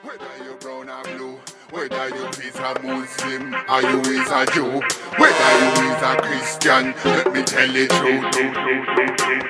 Whether you brown or blue, whether you is a Muslim or you is a Jew, whether you is a Christian, let me tell you truth.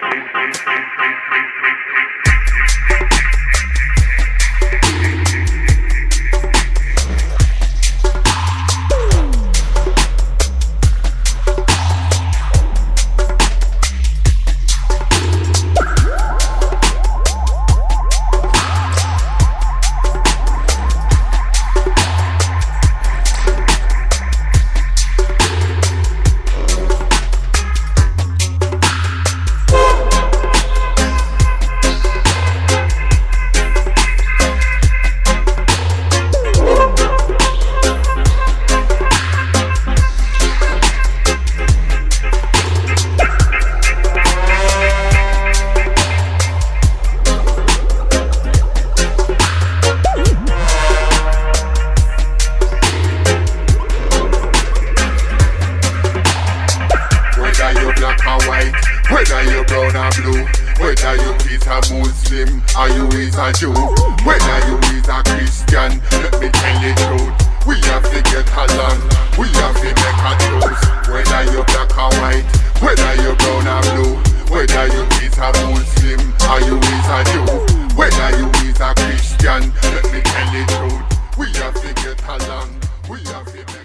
Whether you brown or blue, whether you is a Muslim or you is a Jew, whether you is a Christian, let me tell you truth. We have to get along, we have to make a choice. Whether you black or white, whether you brown or blue, whether you is a Muslim or you is a Jew, whether you is a Christian, let me tell you truth. We have to get along, we have to make